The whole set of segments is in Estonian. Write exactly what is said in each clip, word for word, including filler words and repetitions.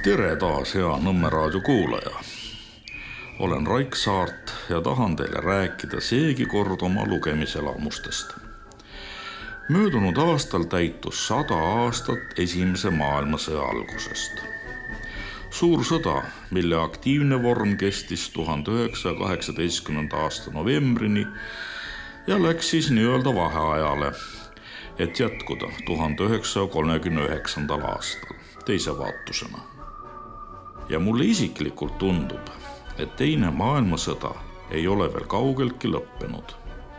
Tere taas, hea Nõmme raadio kuulaja. Olen Raik Saart ja tahan teile rääkida seegi kord oma lugemiselamustest. Möödunud aastal täitus sada aastat esimese maailmasõja algusest. Suur sõda, mille aktiivne vorm kestis tuhande üheksasaja kaheksateistkümnenda aasta novembrini ja läks siis nii-öelda vaheajale, et jätkuda tuhande üheksasaja kolmekümne üheksandal aastal teise vaatusena. Ja mulle isiklikult tundub, et teine maailmasõda ei ole veel kaugeltki lõppenud.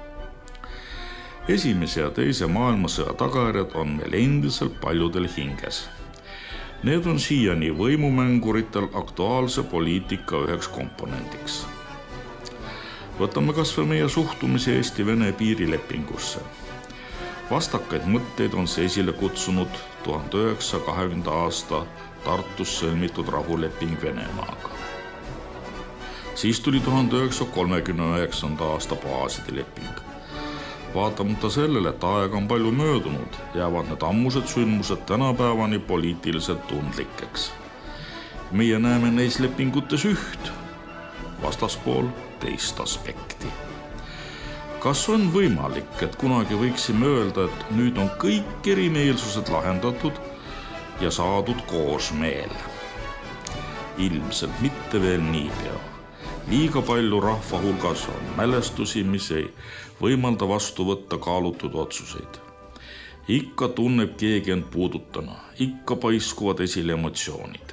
Esimese ja teise maailmasõja tagajärjed on meil endiselt paljudel hinges. Need on siiani võimumänguritel aktuaalse poliitika üheks komponendiks. Võtame kas või meie suhtumise Eesti-Vene piirilepingusse. Vastakaid mõtteid on see esile kutsunud tuhande üheksasaja kahekümnenda aasta Tartus sõlmitud rahuleping Venemaaga. Siis tuli tuhande üheksasaja kolmekümne üheksanda aasta baaside leping. Vaatamata sellele, et aega on palju möödunud, jäävad need ammused sündmused tänapäevani poliitiliselt tundlikeks. Meie näeme neis lepingutes üht, vastaspool teist aspekti. Kas on võimalik, et kunagi võiksime öelda, et nüüd on kõik erimeelsused lahendatud ja saadud koosmeel? Ilmselt mitte veel niipea. Liiga palju rahva hulgas on mälestusi, mis ei võimalda vastu võtta kaalutud otsuseid. Ikka tunneb keegi end puudutana, ikka paiskuvad esile emotsioonid.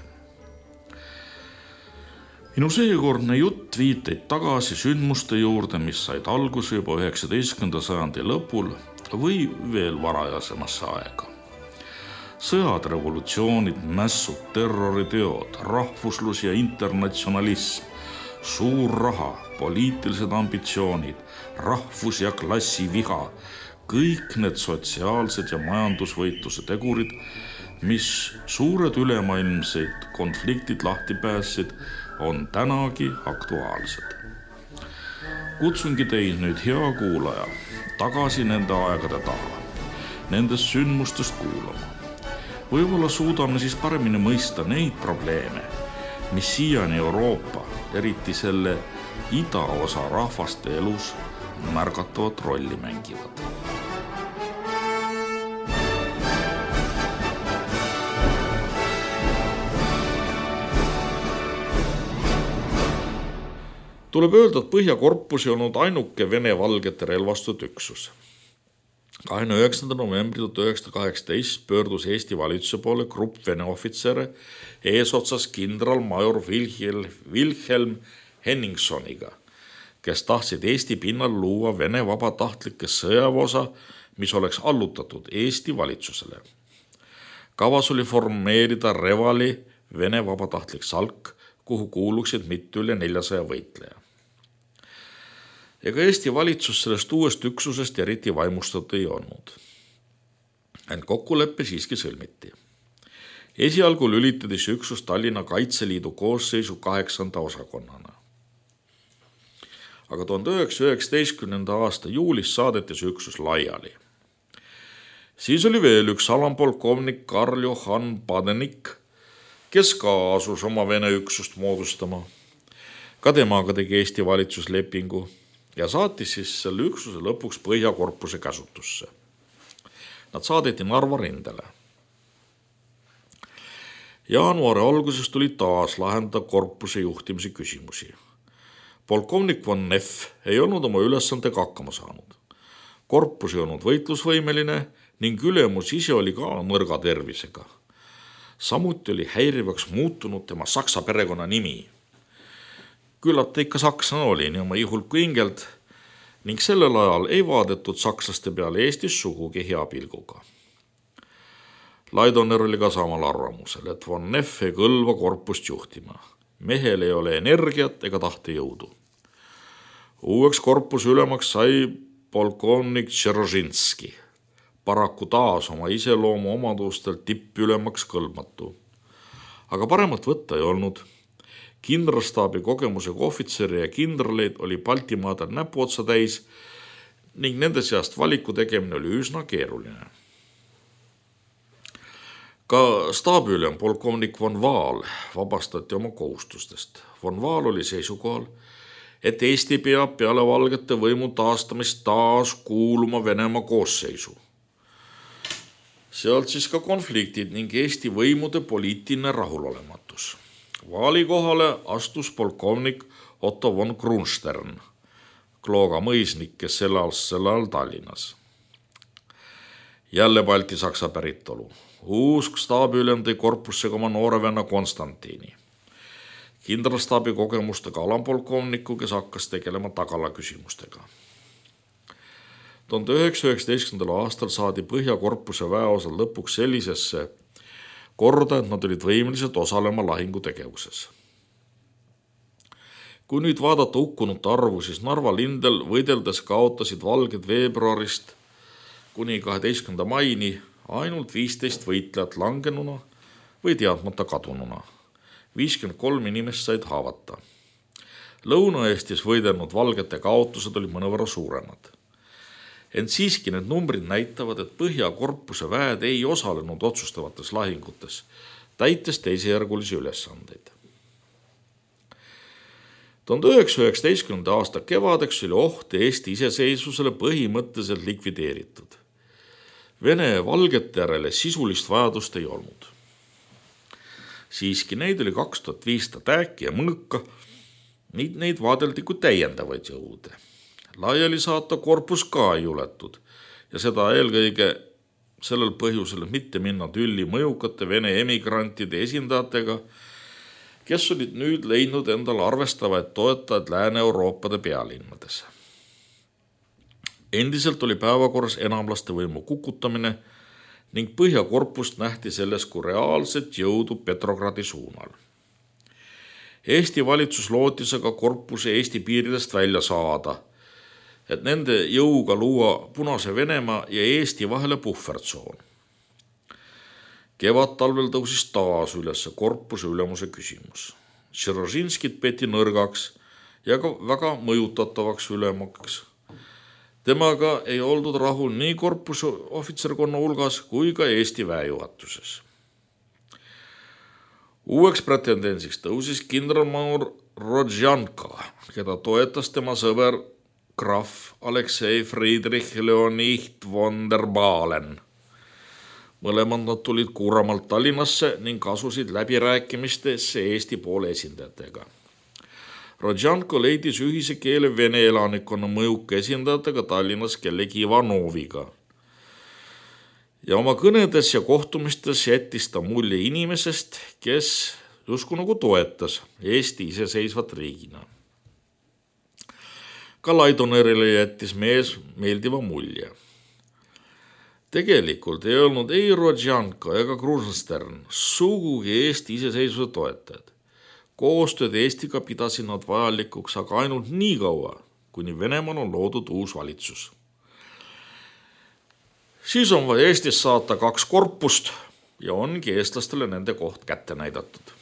Minu seekordne jutt viiteid tagasi sündmuste juurde, mis said alguse juba üheksateistkümnenda sajandi lõpul või veel varajasemasse aega. Sõjad, revolutsioonid, mässud, terroriteod, rahvuslus ja internatsionalism, suur raha, poliitilised ambitsioonid, rahvus- ja klassiviha, kõik need sotsiaalsed ja majandusvõitluse tegurid, mis suured ülemaailmseid konfliktid lahti päässid, on tänagi aktuaalsed. Kutsungi teid nüüd, hea kuulaja, tagasi nende aegade taha, nendest sündmustest kuulama. Võib-olla suudame siis paremini mõista neid probleeme, mis siiani Euroopa, eriti selle idaosa rahvaste elus märgatavat rolli mängivad. Tuleb öelda, et Põhjakorpus ei olnud ainuke Vene valgete relvastatud üksus. kahekümne üheksandal novembril tuhat üheksasada kaheksateist pöördus Eesti valitsuse poole grupp Vene ohvitsere eesotsas kindralmajor Wilhelm Henningsoniga, kes tahtsid Eesti pinnal luua Vene vabatahtlike sõjaväeosa, mis oleks allutatud Eesti valitsusele. Kavas oli formeerida Revali Vene vabatahtlik salk, kuhu kuuluksid mitte üle neljasaja võitleja. Ega Eesti valitsus sellest uuest üksusest eriti vaimustatud ei olnud. Ent kokkuleppe siiski sõlmiti. Esialgu lülitati see üksus Tallinna Kaitseliidu koosseisu kaheksanda osakonnana. Aga tuhande üheksasaja üheksateistkümnenda aasta juulis saadeti see üksus laiali. Siis oli veel üks alampolkovnik Karl Johann Padenik, kes ka asus oma Vene üksust moodustama. Ka temaga tegi Eesti valitsuslepingu ja saatis siis selle üksuse lõpuks Põhjakorpuse käsutusse. Nad saadeti Narva rindele. Jaanuari alguses tuli taas lahendada korpuse juhtimise küsimusi. Polkovnik von Neff ei olnud oma ülesandega hakkama saanud. Korpus ei olnud võitlusvõimeline ning ülemus ise oli ka nõrga tervisega. Samuti oli häirivaks muutunud tema saksa perekonna nimi. Küllalt ikka saksana oli nii oma ihult kui ingelt ning sellel ajal ei vaadetud sakslaste peale Eestis sugugi hea pilguga. Laidoner oli ka samal arvamusel, et von Neff ei kõlva korpust juhtima. Mehel ei ole energiat ega tahtejõudu. Uueks korpuse ülemaks sai polkovnik Tšeržinski, paraku taas oma iseloomu omadustel tippülemaks kõlbmatu. Aga paremat võtta ei olnud. Kindralstaabi kogemusega ohvitseri ja kindraleid oli Baltimaadel näpuotsa täis ning nende seast valiku tegemine oli üsna keeruline. Ka staabiülem polkovnik von Vaal vabastati oma kohustustest. Von Vaal oli seisukohal, et Eesti peab peale valgete võimu taastamist taas kuuluma Venemaa koosseisu. Sealt siis ka konfliktid ning Eesti võimude poliitiline rahulolematus. Vaali kohale astus polkovnik Otto von Kronstern, Klooga mõisnik, kes elas sel ajal Tallinnas. Jälle Balti-Saksa päritolu. Uus staabiülem tõi korpusse oma noore venna Konstantini, kindralstaabi kogemustega alampolkovniku, kes hakkas tegelema tagala küsimustega. tuhande üheksasaja üheksateistkümnendal aastal saadi Põhjakorpuse väeosad lõpuks sellisesse korda, et nad olid võimelised osalema lahingutegevuses. Kui nüüd vaadata hukkunute arvu, siis Narva lindel võideldes kaotasid valged veebruarist kuni kaheteistkümnenda maini ainult viisteist võitlejat langenuna või teadmata kadununa. viiskümmend kolm inimest said haavata. Lõuna-Eestis võidelnud valgete kaotused olid mõnevõrra suuremad. Ent siiski need numbrid näitavad, et Põhjakorpuse väed ei osalenud otsustavates lahingutes, täites teisejärgulisi ülesandeid. tuhande üheksasaja üheksateistkümnenda aasta kevadeks oli oht Eesti iseseisvusele põhimõtteliselt likvideeritud. Vene valgete järele sisulist vajadust ei olnud. Siiski neid oli kaks tuhat viissada tääki ja mõõka, neid, neid vaadeldi kui täiendavaid jõude. Laiali saata korpus ka ei juletud ja seda eelkõige sellel põhjusel, et mitte minna tülli mõjukate Vene emigrantide esindajatega, kes olid nüüd leidnud endale arvestavaid toetajaid Lääne-Euroopade pealinnades. Endiselt oli päevakorras enamlaste võimu kukutamine ning Põhjakorpust nähti selles kui reaalset jõudu Petrogradi suunal. Eesti valitsus lootis aga korpuse Eesti piiridest välja saada, et nende jõuga luua Punase Venemaa ja Eesti vahele puhvertsoon. Kevad-talvel tõusis taas üles korpuse ülemuse küsimus. Tšeržinskit peeti nõrgaks ja ka väga mõjutatavaks ülemaks. Temaga ei oldud rahul nii korpuse ohvitserkonna hulgas kui ka Eesti väejuhatuses. Uueks pretendentsiks tõusis kindralmajor Rodžanko, keda toetas tema sõber krahv Aleksei Friedrich Leonid von der Baalen. Mõlemad nad tulid kuuramalt Tallinnasse ning asusid läbirääkimistesse Eesti poole esindajatega. Rodžanko leidis ühise keele Vene elanikkonna mõjuka esindajatega Tallinnas kellegi Ivanoviga. Ja oma kõnedes ja kohtumistes jättis ta mulje inimesest, kes justkui nagu toetas Eesti iseseisvat riigina. Ka Laidonerile jättis mees meeldiva mulje. Tegelikult ei olnud ei Rodžanko ega Kronstern sugugi Eesti iseseisvuse toetajad. Koostööd Eestiga pidasid nad vajalikuks aga ainult nii kaua, kuni Venemaal on loodud uus valitsus. Siis on vaja Eestis saata kaks korpust ja ongi eestlastele nende koht kätte näidatud.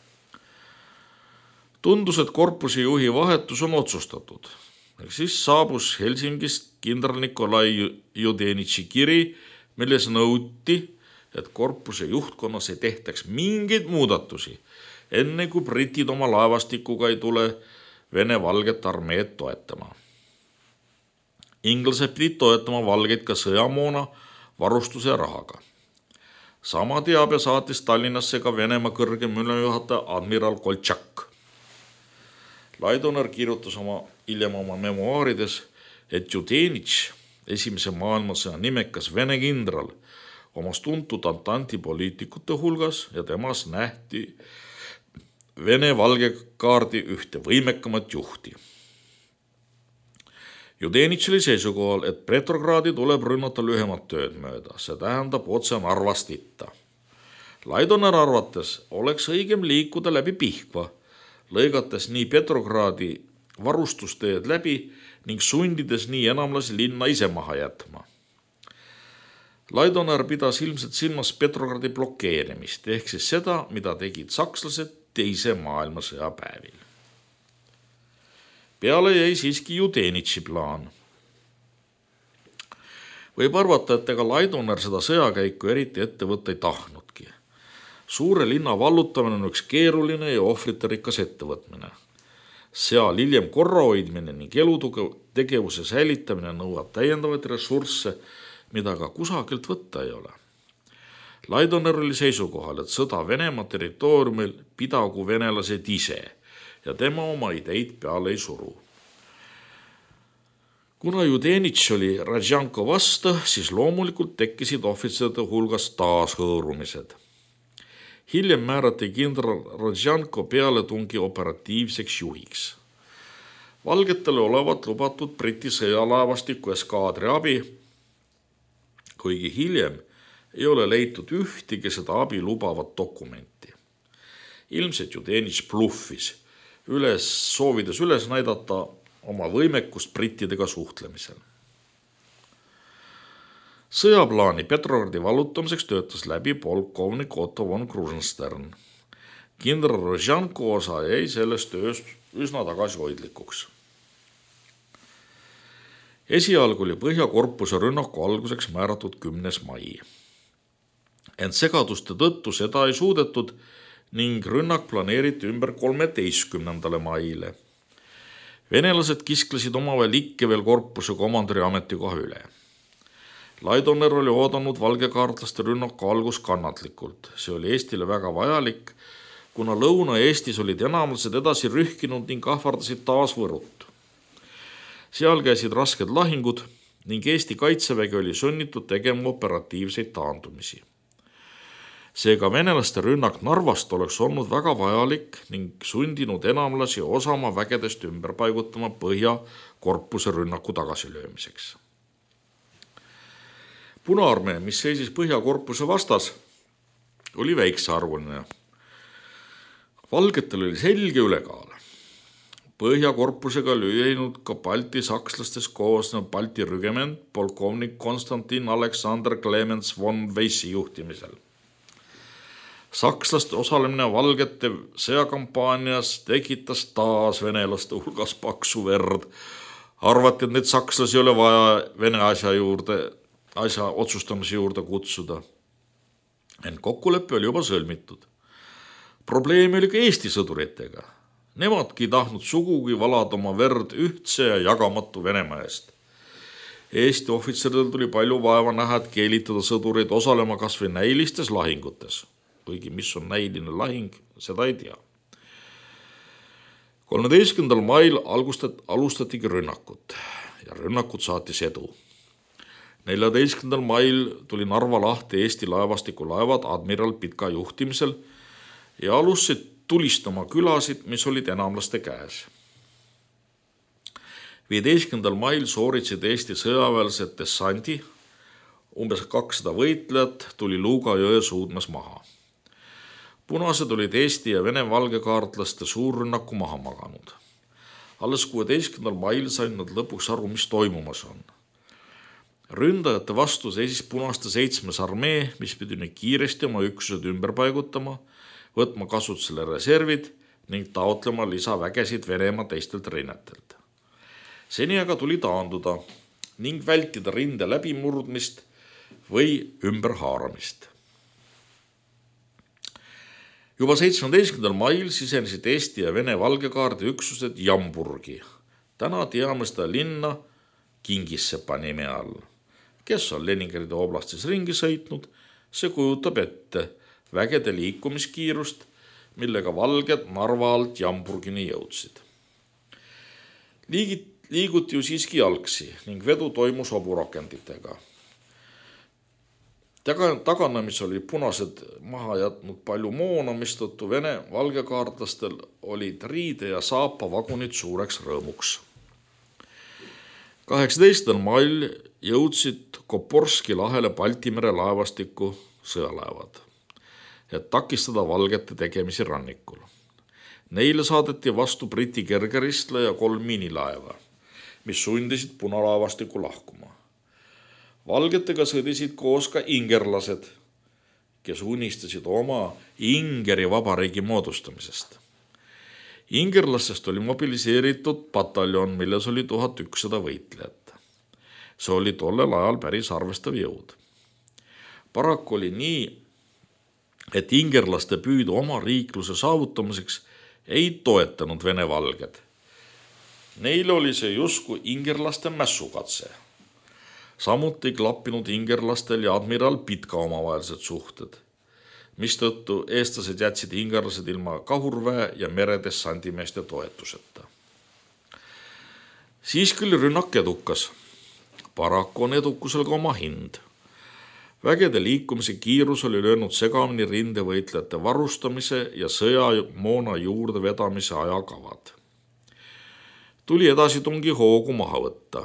Tundus, et korpuse juhi vahetus on otsustatud. Siis saabus Helsingist kindral Nikolai Judenitši kiri, milles nõuti, et korpuse juhtkonnas ei tehtaks mingeid muudatusi, enne kui britid oma laevastikuga ei tule Vene valget armeed toetama. Inglased pidid toetama valgeid ka sõjamoona, varustuse ja rahaga. Sama teabe saatis Tallinnasse ka Venemaa kõrgem ülemjuhataja admiral Koltšak. Laidoner kirjutas oma hiljem oma memuaarides, et Judenitš, esimese maailmasõja nimekas Vene kindral, omas tuntud Antanti poliitikute hulgas ja temas nähti Vene valgekaardi ühte võimekamat juhti. Judenitš oli seisukohal, et Petrogradi tuleb rünnata lühemat tööd mööda, see tähendab otse Narvast itta. Laidoner arvates oleks õigem liikuda läbi Pihkva, lõigates nii Petrogradi varustusteed läbi ning sundides nii enamlasi linna ise maha jätma. Laidoner pidas ilmselt silmas Petrogradi blokeerimist, ehk siis seda, mida tegid sakslased teise maailmasõja päevil. Peale jäi siiski Judenitši plaan. Võib arvata, et ega Laidoner seda sõjakäiku eriti ette võtta ei tahtnudki. Suure linna vallutamine on üks keeruline ja ohvriterikas ettevõtmine. Seal hiljem korra hoidmine ning elutegevuse säilitamine nõuab täiendavaid ressursse, mida ka kusagilt võtta ei ole. Laidoner oli seisukohal, et sõda Venemaa territooriumil pidagu venelased ise ja tema oma ideid peale ei suru. Kuna Judenitš oli Rodžanko vastu, siis loomulikult tekkisid ohvitseride hulgas taas hõõrumised. Hiljem määrati kindral Rodžanko pealetungi operatiivseks juhiks. Valgetele olevat lubatud Briti sõjalaevastiku eskaadri abi, kuigi hiljem ei ole leitud ühtegi seda abi lubavat dokumenti. Ilmselt Judenitš bluffis, üles, soovides üles näidata oma võimekust brittidega suhtlemisel. Sõjaplaani Petrogradi vallutamiseks töötas läbi polkovnik Otto von Krusenstern. Kindral Rodžanko osa jäi sellest tööst üsna tagasihoidlikuks. Esialgu oli Põhjakorpuse rünnaku alguseks määratud kümnes mai. Ent segaduste tõttu seda ei suudetud ning rünnak planeeriti ümber kolmeteistkümnendale maile. Venelased kisklesid omavahel ikke veel korpuse komandöri ametikoha üle. Laidoner oli oodanud valgekaartlaste rünnaku algus kannatlikult. See oli Eestile väga vajalik, kuna Lõuna-Eestis olid enamused edasi rühkinud ning ahvardasid taas Võrut. Seal käisid rasked lahingud ning Eesti kaitsevägi oli sunnitud tegema operatiivseid taandumisi. Seega venelaste rünnak Narvast oleks olnud väga vajalik ning sundinud enamlasi osa oma vägedest ümber paigutama Põhjakorpuse rünnaku tagasilöömiseks. Punaarmee, mis seisis Põhjakorpuse vastas, oli väiksearvuline. Valgetel oli selge ülekaal. Põhjakorpusega oli ühinenud ka Balti sakslastest koosnev Balti rügement polkovnik Konstantin Alexander Clemens von Weissi juhtimisel. Sakslaste osalemine valgete sõjakampaanias tekitas taas venelaste hulgas paksu verd. Arvati, et need sakslasi ei ole vaja Vene asja juurde, asja otsustamise juurde kutsuda. Ent kokkulepe oli juba sõlmitud. Probleemi oli ka Eesti sõduritega. Nemadki tahtnud sugugi valada oma verd ühtse ja jagamatu Venemaa eest. Eesti ohvitseridel tuli palju vaeva näha, et keelitada sõdureid osalema kas või näilistes lahingutes. Kuigi mis on näiline lahing, seda ei tea. kolmeteistkümnendal mail alustatigi rünnakut ja rünnakut saatis edu. neljateistkümnendal mail tuli Narva lahti Eesti laevastiku laevad admiral Pitka juhtimisel ja alustasid tulistama külasid, mis olid enamlaste käes. viieteistkümnendal mail sooritasid Eesti sõjaväelased dessandi, umbes kakssada võitlejat tuli Luuga jõe suudmes maha. Punased olid Eesti ja Vene valgekaartlaste suurrünnaku maha maganud. Alles kuueteistkümnendal mail said nad lõpuks aru, mis toimumas on. Ründajate vastu seisis punaste seitsmes armee, mis pidi nüüd kiiresti oma üksused ümber paigutama, võtma kasutusele reservid ning taotlema lisavägesid Venemaa teistelt rinnetelt. Seni aga tuli taanduda ning vältida rinde läbimurdmist või ümberhaaramist. Juba seitsmeteistkümnendal mail sisenesid Eesti ja Vene valgekaardi üksused Jamburgi. Täna teame seda linna Kingissepa nime all. Kes on Leningradi oblastis ringi sõitnud, see kujutab ette vägede liikumiskiirust, millega valged Narva alt Jamburgini jõudsid. Liigid, liiguti ju siiski jalgsi ning vedu toimus hoburakenditega. Taganemis oli punased maha jätnud palju moona, mistõttu Vene valgekaartlastel olid riide ja saapa vagunid suureks rõõmuks. kaheksateistkümnendal mail jõudsid Koporski lahele Baltimere laevastiku sõjalaevad, et takistada valgete tegemisi rannikul. Neile saadeti vastu Briti kergeristla ja kolm miinilaeva, mis sundisid punalaevastiku lahkuma. Valgetega sõdisid koos ka ingerlased, kes unistasid oma Ingeri vabariigi moodustamisest. Ingerlastest oli mobiliseeritud pataljon, milles oli tuhat ükssada võitlejat. See oli tollel ajal päris arvestav jõud. Paraku oli nii, et ingerlaste püüdu oma riikluse saavutamiseks ei toetanud Vene valged. Neile oli see justkui ingerlaste mässukatse. Samuti ei klappinud ingerlastel ja admiral Pitka omavahelised suhted, mistõttu eestlased jätsid ingerlased ilma kahurväe ja meredessandimeeste toetuseta. Siiski oli rünnak edukas. Paraku on edukusel ka oma hind. Vägede liikumise kiirus oli löönud segamini rindevõitlejate varustamise ja sõjamoona juurde vedamise ajakavad. Tuli edasitungi hoogu maha võtta.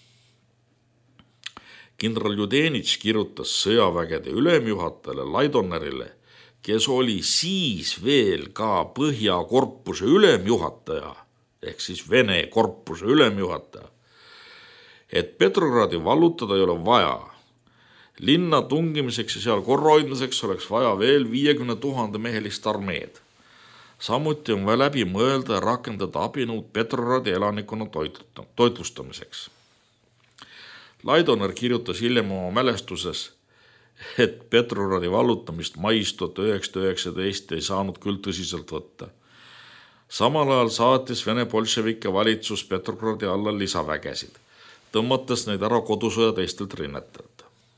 Kindral Judenitš kirjutas sõjavägede ülemjuhatajale Laidonerile, kes oli siis veel ka Põhjakorpuse ülemjuhataja, ehk siis Vene korpuse ülemjuhataja, et Petrogradi vallutada ei ole vaja. Linna tungimiseks ja seal korrahoidmiseks oleks vaja veel viiekümne tuhande mehelist armeed. Samuti on vaja läbi mõelda ja rakendada abinõud Petrogradi elanikkonna toitlustamiseks. Laidoner kirjutas hiljem oma mälestuses, et Petrogradi vallutamist mais tuhat üheksasada üheksateist ei saanud küll tõsiselt võtta. Samal ajal saatis Vene bolševike valitsus Petrogradi alla lisavägesid, tõmmates neid ära kodusõja teistelt rinnetelt.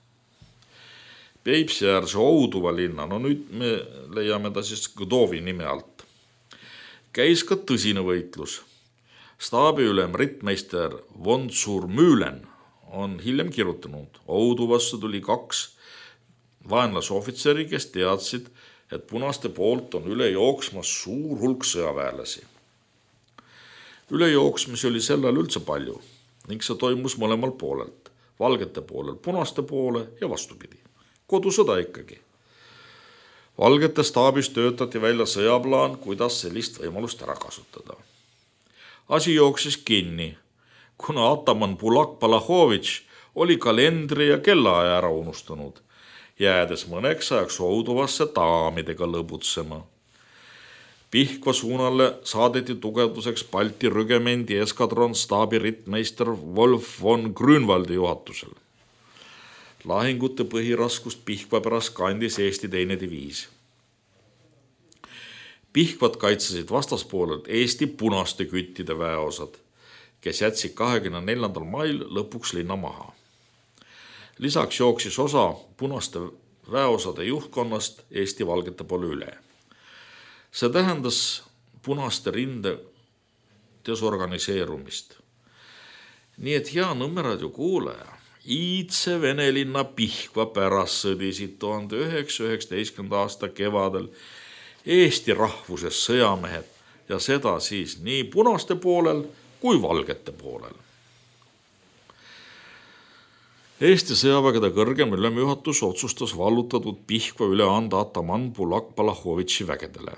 Peipsiäärse Ouduva linna, no nüüd me leiame ta siis Gdovi nime alt, käis ka tõsine võitlus. Staabiülem rittmeister von Zurmühlen on hiljem kirjutanud, Ouduvasse tuli kaks vaenlase ohvitseri, kes teadsid, et punaste poolt on üle jooksmas suur hulk sõjaväelasi. Üle jooksmisi oli sellel üldse palju ning see toimus mõlemal poolelt, valgete poolel, punaste poole ja vastupidi. Kodusõda ikkagi. Valgete staabis töötati välja sõjaplaan, kuidas sellist võimalust ära kasutada. Asi jooksis kinni, kuna ataman Bulak Palahovitš oli kalendri ja kellaaja ära unustanud, jäädes mõneks ajaks Ouduvasse daamidega lõbutsema. Pihkva suunale saadeti tugevduseks Balti rügemendi eskadron staabi rittmeister Wolf von Grünwaldi juhatusel. Lahingute põhiraskust Pihkva pärast kandis Eesti teine diviis. Pihkvat kaitsesid vastaspoolelt Eesti punaste küttide väeosad, kes jätsid kahekümne neljandal mail lõpuks linna maha. Lisaks jooksis osa punaste väeosade juhtkonnast Eesti valgete poole üle. See tähendas punaste rinde desorganiseerumist. Nii et hea Nõmmeradio kuulaja, iidse Venelinna Pihkva pärast sõdisid tuhande üheksasaja üheksateistkümnenda aasta kevadel Eesti rahvuses sõjamehed ja seda siis nii punaste poolel kui valgete poolel. Eesti sõjavägede kõrgem ülemjuhatus otsustas vallutatud Pihkva üle anda ataman Bulak Palahovitši vägedele.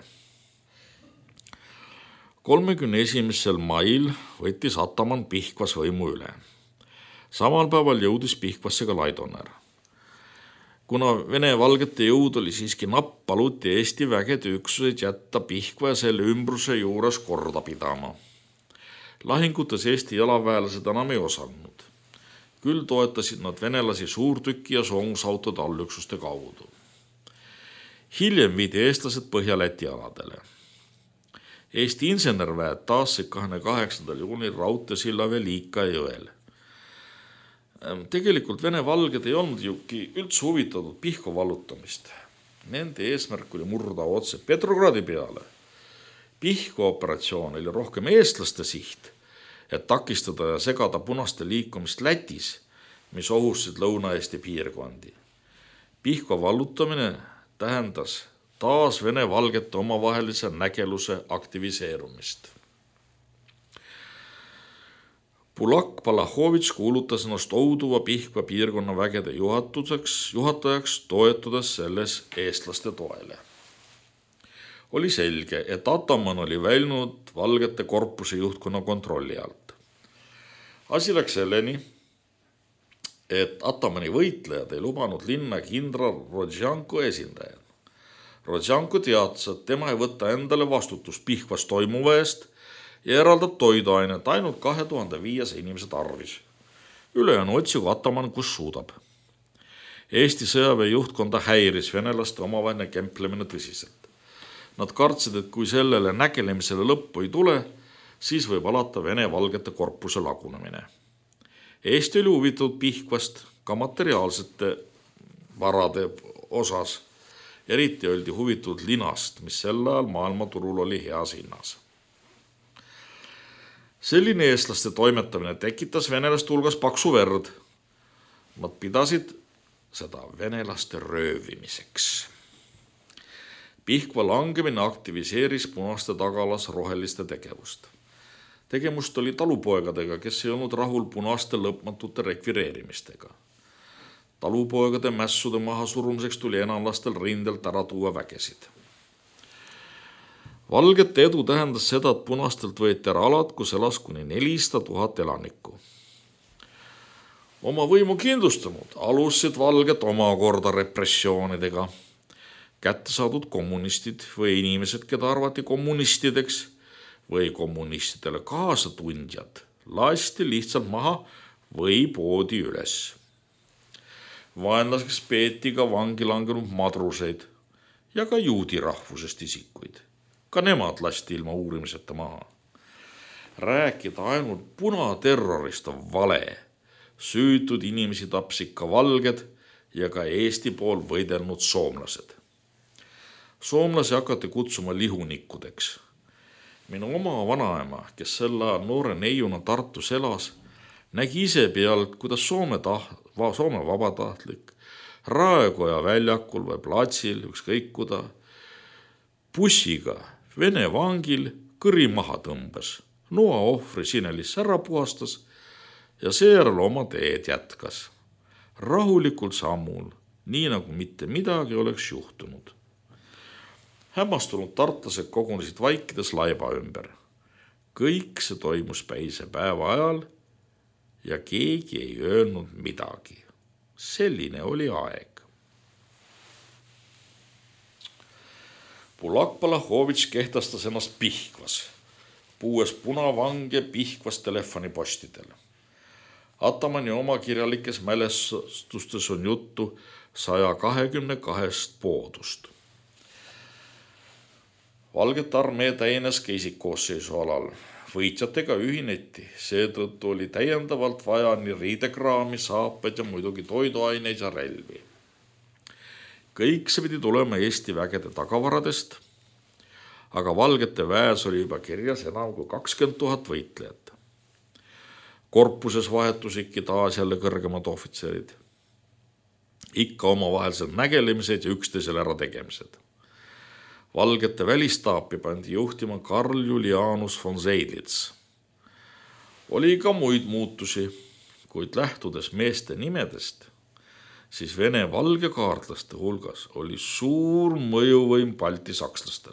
kolmekümne esimesel mail võttis ataman Pihkvas võimu üle. Samal päeval jõudis Pihkvasse ka Laidoner. Kuna Vene valgete jõud oli siiski napp, paluti Eesti vägede üksuseid jätta Pihkva ja selle ümbruse juures korda pidama. Lahingutes Eesti jalaväelased enam ei osanud. Küll toetasid nad venelasi suurtüki ja soongusautode allüksuste kaudu. Hiljem viidi eestlased Põhja-Läti aladele. Eesti insenerväed taassid kahekümne kaheksandal juunil raudteesilla Velika jõel. Tegelikult Vene valged ei olnud juki üldse huvitatud Pihkva vallutamist. Nende eesmärk oli murda otse Petrogradi peale. Pihkva operatsioon oli rohkem eestlaste siht, et takistada ja segada punaste liikumist Lätis, mis ohustasid Lõuna-Eesti piirkondi. Pihkva vallutamine tähendas taas Vene valgete omavahelise nägeluse aktiviseerumist. Bulak Palahovitš kuulutas ennast Ouduva Pihkva piirkonna vägede juhatuseks, juhatajaks, toetudes selles eestlaste toele. Oli selge, et ataman oli väljunud valgete korpuse juhtkonna kontrolli alt. Asi läks selleni, et atamani võitlejad ei lubanud linna kindral Rodžanko esindajad. Rodžanko teatas, et tema ei võtta endale vastutus Pihkvas toimuva eest ja eraldab toiduainet ainult kahe tuhande viies inimese tarvis. ülejäänu otsigu Ataman, kus suudab. Eesti sõjaväe juhtkonda häiris venelaste omavaheline kemplemine tõsiselt. Nad kartsid, et kui sellele nägelemisele lõppu ei tule, siis võib alata Vene-Valgete korpuse lagunemine. Eesti oli huvitatud Pihkvast ka materiaalsete varade osas. Eriti oldi huvitatud linast, mis sel ajal maailmaturul oli heas hinnas. Selline eestlaste toimetamine tekitas venelaste hulgas paksu verd. Nad pidasid seda venelaste röövimiseks. Pihkva langemine aktiviseeris punaste tagalas roheliste tegevust. Tegemust oli talupoegadega, kes ei olnud rahul punaste lõpmatute rekvireerimistega. Talupoegade mässude maha surumiseks tuli enamlastel rindelt ära tuua vägesid. Valgete edu tähendas seda, et punastelt võeti ära alad, kus elas kuni nelisada tuhat elanikku. Oma võimu kindlustanud alustasid valged omakorda repressioonidega. Kätte saadud kommunistid või inimesed, keda arvati kommunistideks või kommunistidele kaasatundjad, lasti lihtsalt maha või poodi üles. Vaenlaseks peeti ka vangi langenud madruseid ja ka juudi rahvusest isikuid. Ka nemad lasti ilma uurimiseta maha. Rääkida ainult punaterrorist on vale. Süütud inimesi tapsid ka valged ja ka Eesti pool võidelnud soomlased. Soomlasi hakati kutsuma lihunikkudeks. Minu oma vanaema, kes selle noore neiuna Tartus elas, nägi ise pealt, kuidas Soome, taht, Soome vabatahtlik Raekoja väljakul või platsil, ükskõik kuda, bussiga Vene vangil kõri maha tõmbas, noa ohvri sinelis ära puhastas ja seejärel oma teed jätkas. Rahulikult sammul, nii nagu mitte midagi oleks juhtunud. Hämmastunud tartlased kogunesid vaikides laiba ümber. Kõik see toimus päise päeva ajal ja keegi ei öelnud midagi. Selline oli aeg. Bulak Balakhovitš kehtastas ennast Pihkvas, puues punavange Pihkvas telefonipostidel. Atamani oma kirjalikes mälestustes on juttu saja kahekümne kahest poodust. Valgete armee täienes keisikkoosseisu alal. Võitjatega ühineti, seetõttu oli täiendavalt vaja nii riidekraami, saapaid ja muidugi toiduaineid ja relvi. Kõik see pidi tulema Eesti vägede tagavaradest, aga valgete väes oli juba kirjas enam kui kakskümmend tuhat võitlejat. Korpuses vahetusidki taas jälle kõrgemad ohvitserid. Ikka omavahelised nägelemised ja üksteisel ära tegemised. Valgete välistaapi pandi juhtima Karl Julianus von Seydlitz. Oli ka muid muutusi, kuid lähtudes meeste nimedest, siis Vene valge kaartlaste hulgas oli suur mõjuvõim Balti sakslastel.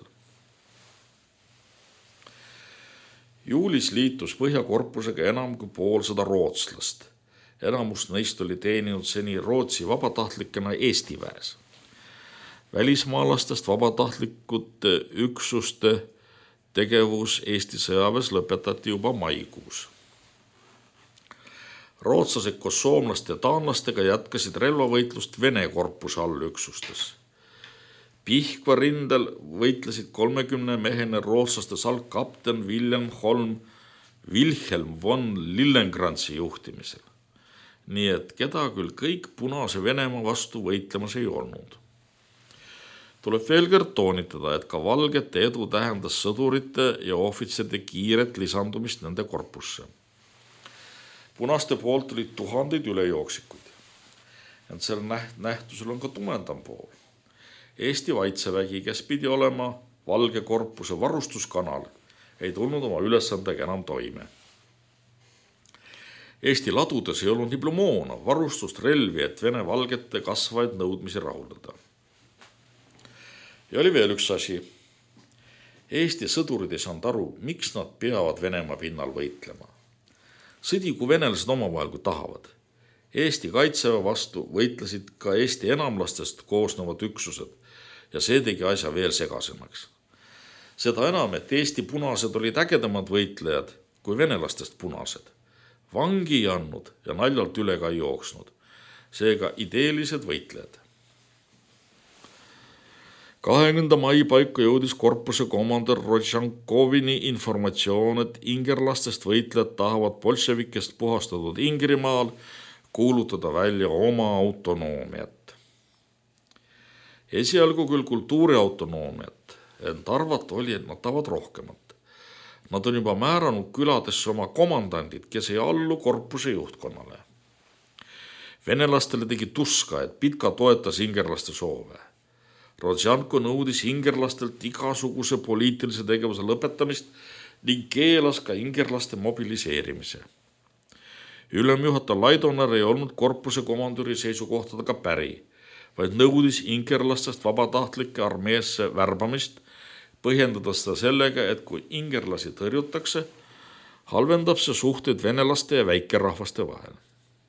Juulis liitus Põhjakorpusega enam kui poolsada rootslast. Enamus neist oli teeninud seni Rootsi vabatahtlikena Eesti väes. Välismaalastest vabatahtlikute üksuste tegevus Eesti sõjaväes lõpetati juba maikuus. Rootslased koos soomlaste ja taanlastega jätkasid relvavõitlust Vene korpuse allüksustes. Pihkva rindel võitlesid kolmekümne mehene rootslaste salkkapten Wilhelm Holm Wilhelm von Lillenkrantsi juhtimisel. Nii et keda küll kõik punase Venemaa vastu võitlemas ei olnud. Tuleb veel kord toonitada, et ka valgete edu tähendas sõdurite ja ohvitseride kiiret lisandumist nende korpusse. Punaste poolt olid tuhandeid ülejooksikuid. Ent selle nähtusel on ka tumedam pool. Eesti Kaitsevägi, kes pidi olema valge korpuse varustuskanal, ei tulnud oma ülesandega enam toime. Eesti ladudes ei olnud nii moona, varustust, relvi, et Vene valgete kasvaid nõudmisi rahuldada. Ja oli veel üks asi. Eesti sõdurid ei saanud aru, miks nad peavad Venemaa pinnal võitlema. Sõdigu venelased omavahel kui tahavad. Eesti Kaitseväe vastu võitlesid ka Eesti enamlastest koosnevad üksused ja see tegi asja veel segasemaks. Seda enam, et Eesti punased olid ägedamad võitlejad kui venelastest punased. vangi ei andnud ja naljalt üle ka ei jooksnud. Seega ideelised võitlejad. kahekümnenda mai paiku jõudis korpuse komandör Rodžankovini informatsioon, et ingerlastest võitlejad tahavad bolševikest puhastatud Ingrimaal kuulutada välja oma autonoomiat. Esialgu küll kultuuriautonoomiat, ent arvata oli, et nad tahavad rohkemat. Nad on juba määranud küladesse oma komandandid, kes ei allu korpuse juhtkonnale. Venelastele tegi tuska, et Pitka toetas ingerlaste soove. Rodžanko nõudis ingerlastelt igasuguse poliitilise tegevuse lõpetamist ning keelas ka ingerlaste mobiliseerimise. Ülemjuhataja Laidoner ei olnud korpuse komandöri seisukohtadega päri, vaid nõudis ingerlastest vabatahtlike armeesse värbamist, põhjendades seda sellega, et kui ingerlasi tõrjutakse, halvendab see suhteid venelaste ja väikerahvaste vahel.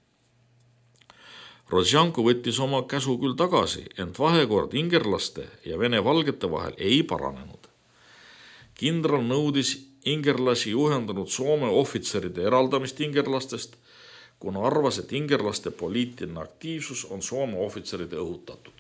Rodžanko võttis oma käsu küll tagasi, ent vahekord ingerlaste ja vene valgete vahel ei paranenud. Kindral nõudis ingerlasi juhendanud Soome ohvitseride eraldamist ingerlastest, kuna arvas, et ingerlaste poliitiline aktiivsus on Soome ohvitseride õhutatud.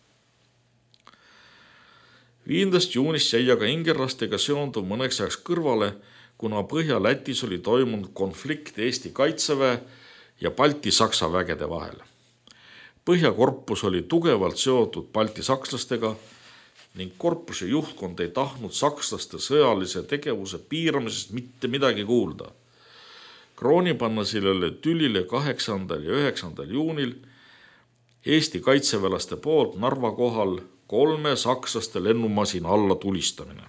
viiendast juunist jäi aga ingerlastega seonduv mõneks ajaks kõrvale, kuna Põhja-Lätis oli toimunud konflikt Eesti kaitseväe ja Balti-Saksa vägede vahel. Põhjakorpus oli tugevalt seotud balti-sakslastega ning korpuse juhtkond ei tahtnud sakslaste sõjalise tegevuse piiramisest mitte midagi kuulda. Krooni panna sellele tülile kaheksandal ja üheksandal juunil Eesti kaitseväelaste poolt Narva kohal kolme sakslaste lennumasina alla tulistamine.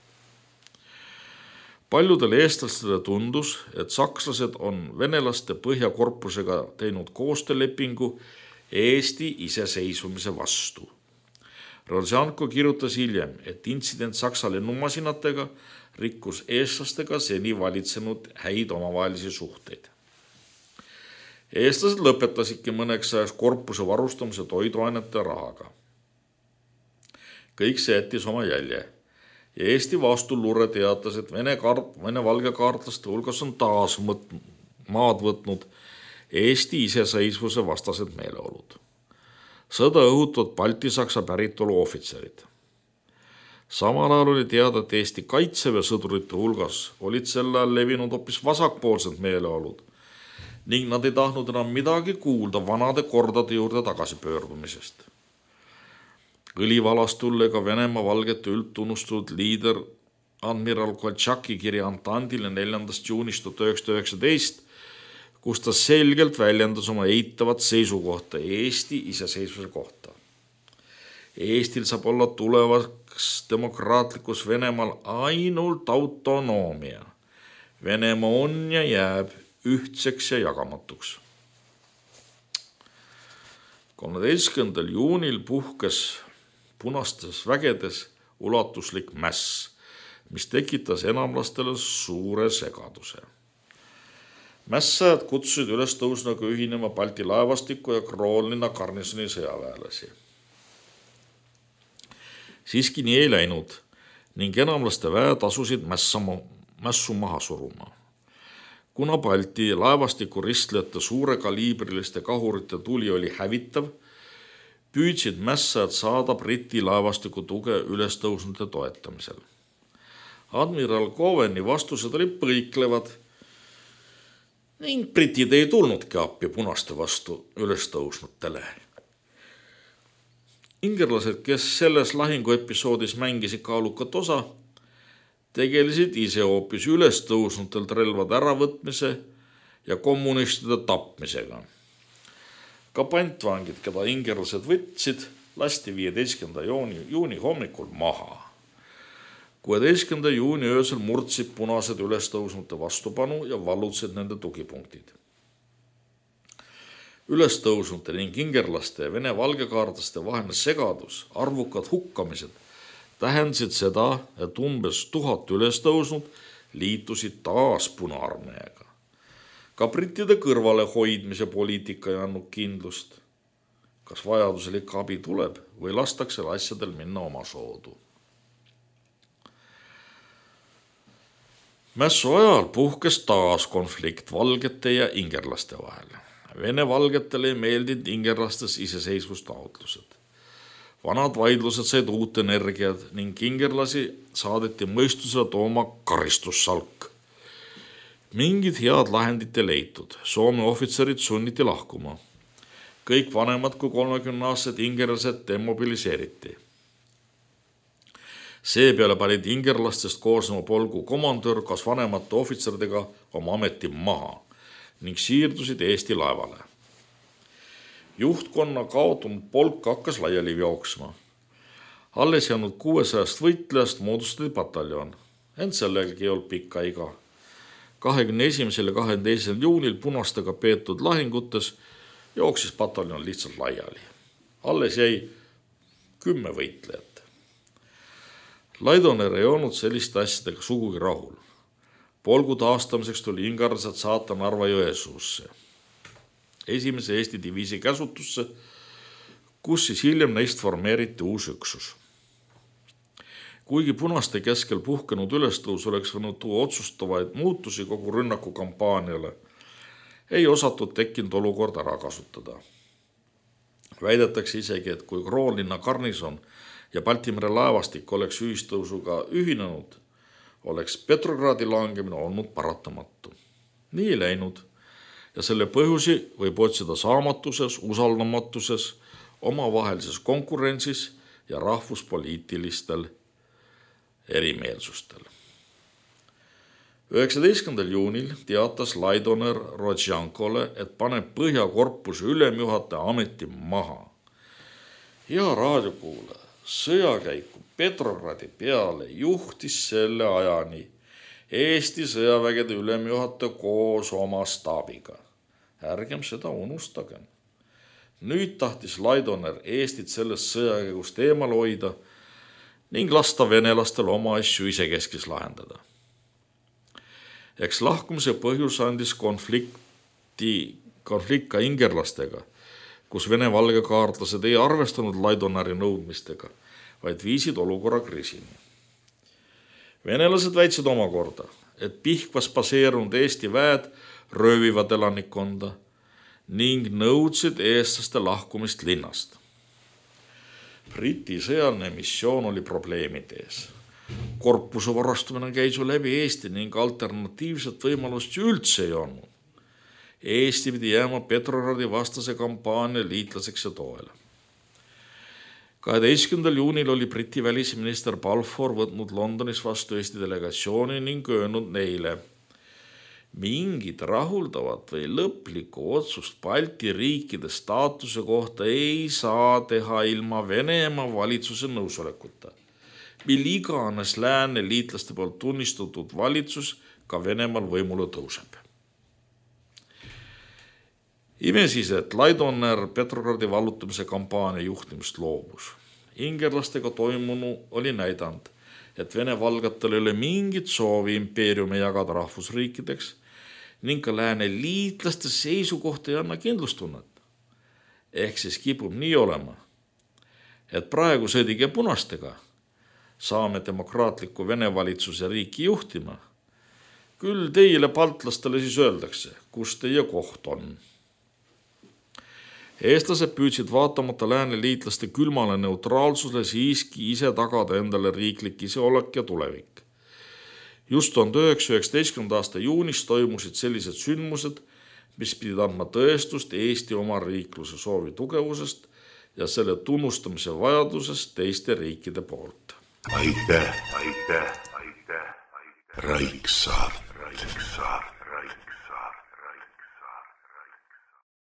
Paljudele eestlastele tundus, et sakslased on venelaste Põhjakorpusega teinud koostöölepingu Eesti iseseisvumise vastu. Rodžanko kirjutas hiljem, et intsident Saksa lennumasinatega rikkus eestlastega seni valitsenud häid omavahelisi suhteid. Eestlased lõpetasidki mõneks ajaks korpuse varustamise toiduainete rahaga. Kõik see jättis oma jälje ja Eesti vastuluure teatas, et vene, kaart, vene valgekaartlaste hulgas on taas mõt, maad võtnud Eesti iseseisvuse vastased meeleolud. Sõda õhutavad Balti-Saksa päritolu ohvitserid. Samal ajal oli teada, et Eesti kaitseväe sõdurite hulgas olid sel ajal levinud hoopis vasakpoolsed meeleolud ning nad ei tahtnud enam midagi kuulda vanade kordade juurde tagasipöördumisest. Õlivalastule ka Venemaa valgete üldtunnustatud liider admiral Koltšaki kirja Antandile neljandast juunist tuhat üheksasada üheksateist, kus ta selgelt väljendas oma eitavat seisukohta Eesti iseseisvuse kohta. Eestil saab olla tulevaks demokraatlikus Venemaal ainult autonoomia. Venemaa on ja jääb ühtseks ja jagamatuks. kolmeteistkümnendal juunil puhkes punastes vägedes ulatuslik mäss, mis tekitas enamlastele suure segaduse. Mässajad kutsusid üles tõusnaga ühinema Balti laevastiku ja Kroonlinna garnisoni sõjaväelasi. Siiski nii ei läinud ning enamlaste väed asusid mässama, mässu maha suruma. Kuna Balti laevastiku ristlejate suure kaliibriliste kahurite tuli oli hävitav, püüdsid mässajad saada Briti laevastiku tuge üles tõusnute toetamisel. Admiral Coveni vastused olid põiklevad ning britid ei tulnudki appi punaste vastu üles tõusnutele. Ingerlased, kes selles lahinguepisoodis mängisid kaalukat osa, tegelesid ise hoopis üles tõusnutelt relvade äravõtmise ja kommunistide tapmisega. Ka pantvangid, keda ingerlased võtsid, lasti viieteistkümnenda juuni, juuni hommikul maha. kuueteistkümnenda juuni öösel murdsid punased üles tõusnute vastupanu ja vallutasid nende tugipunktid. Üles tõusnute ning ingerlaste ja vene valgekaartlaste vaheline segadus, arvukad hukkamised tähendasid seda, et umbes tuhat üles tõusnud liitusid taas Punaarmeega. Ka brittide kõrvale hoidmise poliitika ei andnud kindlust, kas vajadusel ikka abi tuleb või lastakse asjadel minna oma soodu. Mässu ajal puhkes taas konflikt valgete ja ingerlaste vahel. Vene valgetele ei meeldinud ingerlastes iseseisvustaotlused. Vanad vaidlused said uut energiat ning ingerlasi saadeti mõistusele tooma karistussalk. Mingid head lahendid ei leitud. Soome ohvitserid sunniti lahkuma. Kõik vanemad kui kolmekümneaastased ingerlased demobiliseeriti. Seepeale panid ingerlastest koosneva polgu komandör kas vanemate ohvitseridega oma ameti maha ning siirdusid Eesti laevale. Juhtkonna kaotunud polk hakkas laiali jooksma. Alles jäänud kuuesajast võitlejast moodustati pataljon, ent sellelgi ei olnud pikka iga. kahekümne esimesel ja kahekümne teisel juunil punastega peetud lahingutes jooksis pataljon lihtsalt laiali. Alles jäi kümme võitlejat. Laidoner ei olnud selliste asjadega sugugi rahul. Polgu taastamiseks tuli ingerlased saata Narva Jõesuusse, esimese Eesti diviisi käsutusse, kus siis hiljem neist formeeriti uus üksus. Kuigi punaste keskel puhkenud ülestõus oleks võinud tuua otsustavaid muutusi kogu rünnaku kampaaniale, ei osatud tekkinud olukord ära kasutada. Väidetakse isegi, et kui Kroonlinna garnison ja Baltimere laevastik oleks ühistõusuga ühinenud, oleks Petrogradi langemine olnud paratamatu. Nii ei läinud ja selle põhjusi võib otsida saamatuses, usaldamatuses, omavahelises konkurentsis ja rahvuspoliitilistel erimeelsustel. üheksateistkümnendal juunil teatas Laidoner Rodjankole, et paneb Põhjakorpuse ülemjuhataja ameti maha. Hea raadiokuulaja, sõjakäiku Petrogradi peale juhtis selle ajani Eesti sõjavägede ülemjuhataja koos oma staabiga. Ärgem seda unustagem. Nüüd tahtis Laidoner Eestit sellest sõjakäigust eemal hoida ning lasta venelastel oma asju isekeskis lahendada. Eks lahkumise põhjus andis konflikti, konflikt ka ingerlastega, kus vene valgekaartlased ei arvestanud Laidoneri nõudmistega, vaid viisid olukorra kriisini. Venelased väitsid omakorda, et Pihkvas baseerunud Eesti väed röövivad elanikkonda ning nõudsid eestlaste lahkumist linnast. Briti sõjaline missioon oli probleemide ees. Korpuse varastumine käis ju läbi Eesti ning alternatiivset võimalust ju üldse ei olnud. Eesti pidi jääma Petrogradi vastase kampaania liitlaseks ja toele. kaheteistkümnendal juunil oli Briti välisminister Balfour võtnud Londonis vastu Eesti delegatsiooni ning öelnud neile, mingit rahuldavat või lõplikku otsust Balti riikide staatuse kohta ei saa teha ilma Venemaa valitsuse nõusolekuta, mil iganes lääne liitlaste poolt tunnistatud valitsus ka Venemaal võimule tõuseb. Ime siis, et Laidoner Petrogradi vallutamise kampaania juhtimist loobus. Ingerlastega toimunu oli näidanud, et Vene valgatel ei ole mingit soovi impeeriumi jagada rahvusriikideks ning ka lääne liitlaste seisukohta ei anna kindlustunnet. Ehk siis kipub nii olema, et praegu sõdige punastega saame demokraatliku Vene valitsuse riiki juhtima. Küll teile paltlastele siis öeldakse, kus teie koht on. Eestlased püüdsid vaatamata lääne liitlaste külmale neutraalsusele siiski ise tagada endale riiklik iseolek ja tulevik. Just tuhande üheksasaja üheksateistkümnenda aasta juunis toimusid sellised sündmused, mis pidid andma tõestust Eesti oma riikluse soovi tugevusest ja selle tunnustamise vajadusest teiste riikide poolt. Aitäh, aitäh, aitäh, aitäh. Raiksaart.